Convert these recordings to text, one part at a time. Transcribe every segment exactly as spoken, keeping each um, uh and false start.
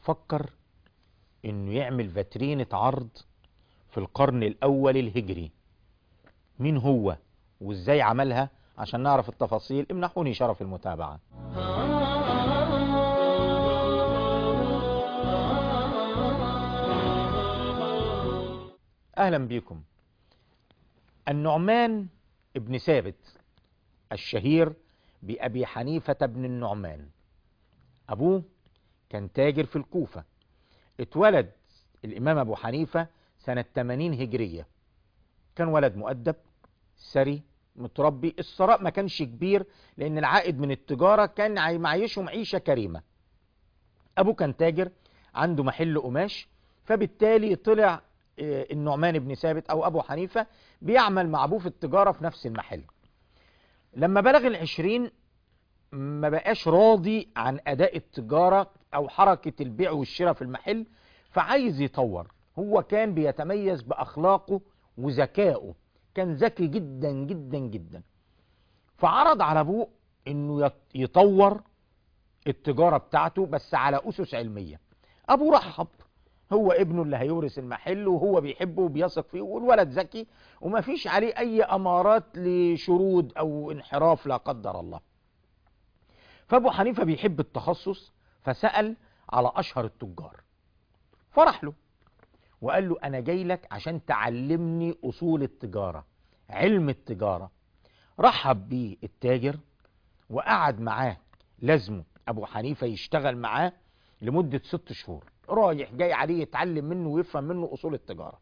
فكر انه يعمل فاترينة عرض في القرن الاول الهجري. مين هو وازاي عملها؟ عشان نعرف التفاصيل امنحوني شرف المتابعة. اهلا بكم. النعمان ابن ثابت الشهير بأبي حنيفة بن النعمان، أبوه كان تاجر في الكوفة. اتولد الإمام أبو حنيفة سنة ثمانين هجرية. كان ولد مؤدب سري متربي. الثراء ما كانش كبير لأن العائد من التجارة كان معيشهم عيشة كريمة. أبوه كان تاجر عنده محل قماش، فبالتالي طلع النعمان بن ثابت أو أبو حنيفة بيعمل مع أبوه في التجارة في نفس المحل. لما بلغ العشرين ما بقاش راضي عن أداء التجارة أو حركة البيع والشراء في المحل، فعايز يطور. هو كان بيتميز بأخلاقه وذكائه، كان ذكي جدا جدا جدا. فعرض على أبوه إنه يطور التجارة بتاعته بس على أسس علمية. أبوه رحب، هو ابنه اللي هيورث المحل وهو بيحبه وبيثق فيه والولد ذكي وما فيش عليه أي أمارات لشرود أو انحراف لا قدر الله. فأبو حنيفة بيحب التخصص، فسأل على أشهر التجار، فرح له وقال له أنا جاي لك عشان تعلمني أصول التجارة، علم التجارة. رحب بيه التاجر وقعد معاه، لازمه أبو حنيفة يشتغل معاه لمدة ست شهور، رايح جاي عليه يتعلم منه ويفهم منه أصول التجارة.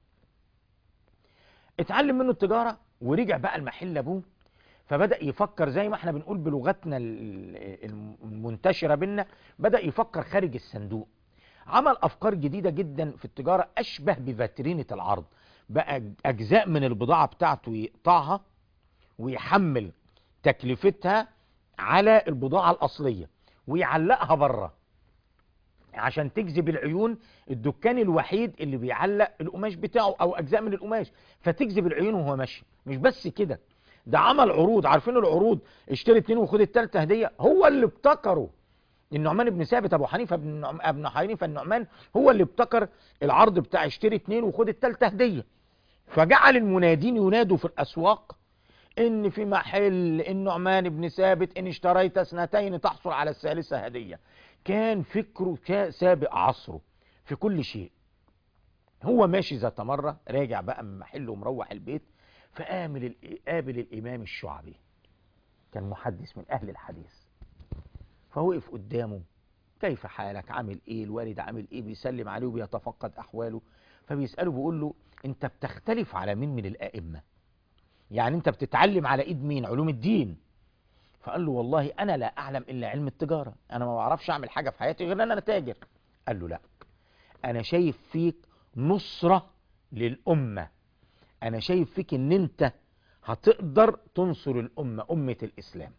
اتعلم منه التجارة ورجع بقى المحل أبوه، فبدأ يفكر زي ما احنا بنقول بلغتنا المنتشرة بينا، بدأ يفكر خارج الصندوق. عمل أفكار جديدة جدا في التجارة أشبه بفاترينة العرض. بقى أجزاء من البضاعة بتاعته يقطعها ويحمل تكلفتها على البضاعة الأصلية ويعلقها بره عشان تجذب العيون. الدكان الوحيد اللي بيعلق القماش بتاعه أو أجزاء من القماش، فتجذب العيون وهو ماشي. مش بس كده، ده عمل عروض. عارفين العروض؟ اشتري اتنين وخد التالتة هدية. هو اللي ابتكره النعمان بن ثابت. ابو حنيفة بن ابن حنيفة النعمان هو اللي ابتكر العرض بتاع اشتري اتنين وخد التالتة هدية. فجعل المنادين ينادوا في الاسواق ان في محل النعمان بن ثابت ان اشتريت اثنتين تحصل على الثالثة هدية. كان فكره سابق عصره في كل شيء. هو ماشي ذات مرة راجع بقى من محله ومروح البيت، فقابل قابل الإمام الشعبي، كان محدث من أهل الحديث. فوقف قدامه، كيف حالك؟ عامل إيه؟ الوالد عامل إيه؟ بيسلم عليه وبيتفقد أحواله. فبيسأله بيقول له أنت بتختلف على مين من الآئمة؟ يعني أنت بتتعلم على إيد مين؟ علوم الدين. فقال له والله أنا لا أعلم إلا علم التجارة، أنا ما بعرفش أعمل حاجة في حياتي غير أن أنا تاجر. قال له لا، أنا شايف فيك نصرة للأمة، أنا شايف فيك إن أنت هتقدر تنصر الأمة، أمة الإسلام.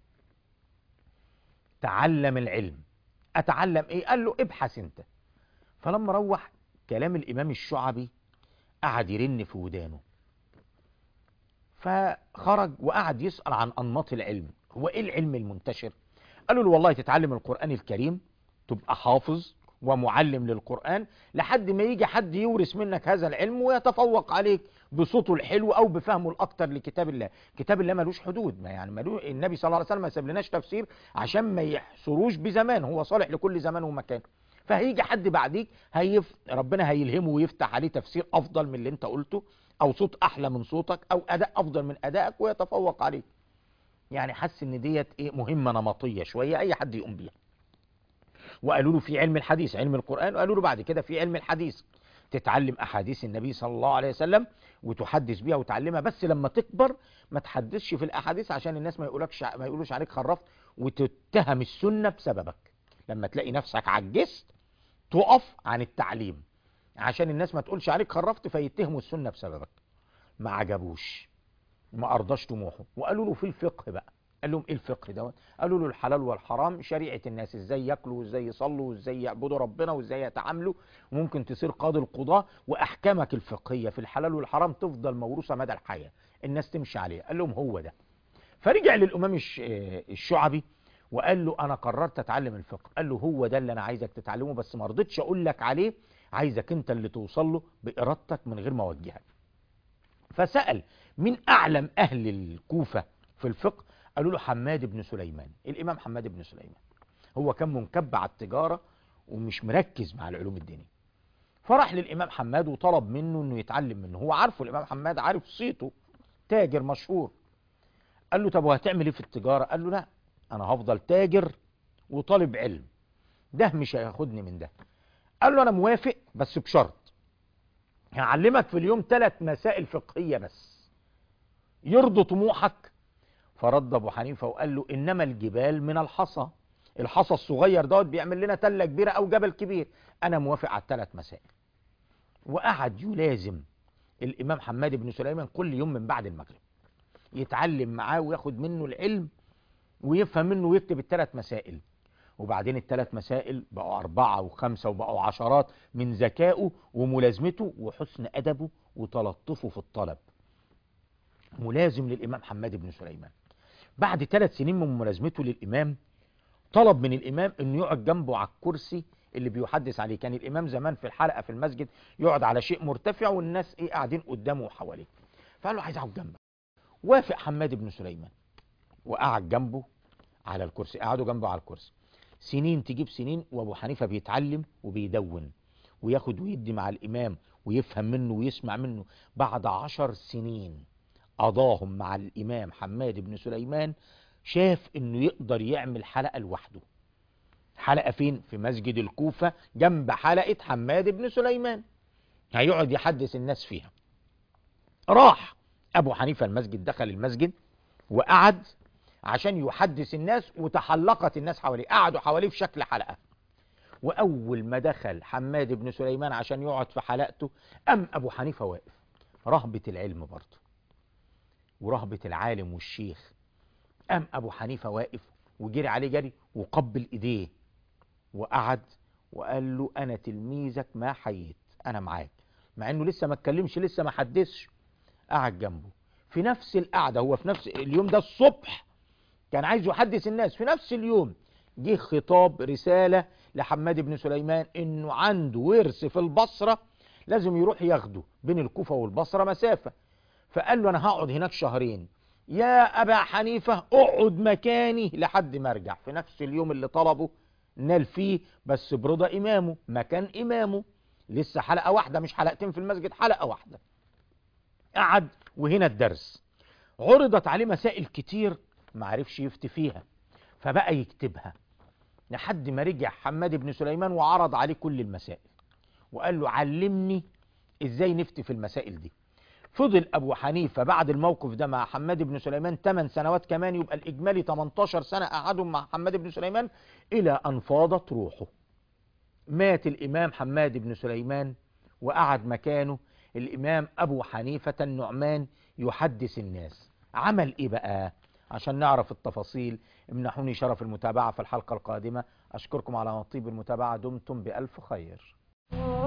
تعلم العلم. أتعلم إيه؟ قال له ابحث أنت. فلما روح كلام الإمام الشعبي قعد يرن في ودانه، فخرج وقعد يسأل عن أنماط العلم. هو إيه العلم المنتشر؟ قالوا له والله تتعلم القرآن الكريم، تبقى حافظ ومعلم للقرآن لحد ما يجي حد يورث منك هذا العلم ويتفوق عليك بصوته الحلو او بفهمه الاكتر لكتاب الله. كتاب الله ملوش حدود، ما يعني ملوش. النبي صلى الله عليه وسلم ما سابلناش تفسير عشان ما يحصروش بزمان، هو صالح لكل زمان ومكان. فهيجي حد بعديك هيف ربنا هيلهمه ويفتح عليه تفسير افضل من اللي انت قلته، او صوت احلى من صوتك، او اداء افضل من ادائك ويتفوق عليك. يعني حس ان ديت ايه، مهمه نمطيه شويه اي حد يقوم بيها. وقالوا له في علم الحديث، علم القرآن، وقالوا له بعد كده في علم الحديث تتعلم أحاديث النبي صلى الله عليه وسلم وتحدث بيها وتعلمها، بس لما تكبر ما تحدثش في الأحاديث عشان الناس ما يقولكش ما يقولوش عليك خرفت وتتهم السنة بسببك. لما تلاقي نفسك عجزت تقف عن التعليم عشان الناس ما تقولش عليك خرفت فيتهموا السنة بسببك. ما عجبوش، ما أرضاش طموحه، وقالوا له في الفقه بقى. قال لهم ايه الفقه دوت؟ قالوا له الحلال والحرام، شريعة الناس ازاي ياكلوا وازاي يصلوا وازاي يعبدوا ربنا وازاي يتعاملوا، وممكن تصير قاضي القضاة، واحكامك الفقهية في الحلال والحرام تفضل موروثة مدى الحياة، الناس تمشي عليها. قال لهم هو ده. فرجع للامام الشعبي وقال له انا قررت اتعلم الفقه. قال له هو ده اللي انا عايزك تتعلمه، بس ما رضيتش اقول لك عليه، عايزك انت اللي توصل له بارادتك من غير ما اوجهك. فسأل من اعلم اهل الكوفة في الفقه، قالوا له حماد بن سليمان، الامام حماد بن سليمان. هو كان منكب على التجارة ومش مركز مع العلوم الدينية. فراح للامام حماد وطلب منه انه يتعلم منه. هو عارفه الامام حماد، عارف صيته، تاجر مشهور. قال له طب وهتعمل ايه في التجارة؟ قال له لا، انا هفضل تاجر وطالب علم، ده مش هياخدني من ده. قال له انا موافق بس بشرط، هعلمك في اليوم ثلاث مسائل فقهية بس يرضوا طموحك. فرد ابو حنيفة وقال له انما الجبال من الحصى، الحصى الصغير دوت بيعمل لنا تلة كبيرة او جبل كبير، انا موافق على الثلاث مسائل. وقعد يلازم الامام حماد بن سليمان كل يوم من بعد المغرب، يتعلم معاه وياخد منه العلم ويفهم منه ويكتب الثلاث مسائل. وبعدين الثلاث مسائل بقوا أربعة وخمسة وبقوا عشرات من ذكائه وملازمته وحسن أدبه وتلطفه في الطلب. ملازم للإمام حماد بن سليمان. بعد ثلاث سنين من ملازمته للإمام، طلب من الإمام أنه يقعد جنبه على الكرسي اللي بيحدث عليه. كان الإمام زمان في الحلقة في المسجد يقعد على شيء مرتفع والناس إيه قاعدين قدامه وحواليه. فقال له عايز أقعد جنبك. وافق حماد بن سليمان وقعد جنبه على الكرسي، قعدوا جنبه على الكرسي. سنين تجيب سنين وابو حنيفة بيتعلم وبيدون وياخد ويدي مع الامام ويفهم منه ويسمع منه. بعد عشر سنين قضاهم مع الامام حماد بن سليمان، شاف انه يقدر يعمل حلقة لوحده. حلقة فين؟ في مسجد الكوفة جنب حلقة حماد بن سليمان، هيقعد يحدث الناس فيها. راح ابو حنيفة المسجد، دخل المسجد وقعد عشان يحدث الناس، وتحلقت الناس حواليه، قعدوا حواليه في شكل حلقة. وأول ما دخل حماد بن سليمان عشان يقعد في حلقته، قام أبو حنيفة واقف. رهبة العلم برضه ورهبة العالم والشيخ. قام أبو حنيفة واقف وجري عليه جري وقبل إيديه وقعد وقال له أنا تلميذك ما حييت، أنا معاك، مع إنه لسه ما اتكلمش، لسه ما حدثش. قعد جنبه في نفس القعدة، هو في نفس اليوم ده الصبح كان عايز يحدث الناس، في نفس اليوم جه خطاب رسالة لحماد بن سليمان انه عنده ورث في البصرة لازم يروح ياخده، بين الكوفة والبصرة مسافة. فقال له انا هقعد هناك شهرين، يا ابا حنيفة اقعد مكاني لحد ما ارجع. في نفس اليوم اللي طلبه نال فيه، بس برضا امامه، مكان امامه، لسه حلقة واحدة مش حلقتين في المسجد، حلقة واحدة. قعد وهنا الدرس، عرضت عليه مسائل كتير ما عرفش يفتي فيها، فبقى يكتبها لحد ما رجع حماد بن سليمان وعرض عليه كل المسائل وقال له علمني ازاي نفتي في المسائل دي. فضل ابو حنيفة بعد الموقف ده مع حماد بن سليمان ثمان سنوات كمان، يبقى الاجمالي تمنتاشر سنة قعدهم مع حماد بن سليمان الى ان فاضت روحه. مات الامام حماد بن سليمان وقعد مكانه الامام ابو حنيفة النعمان يحدث الناس. عمل ايه بقى؟ عشان نعرف التفاصيل امنحوني شرف المتابعة في الحلقة القادمة. أشكركم على طيب المتابعة، دمتم بألف خير.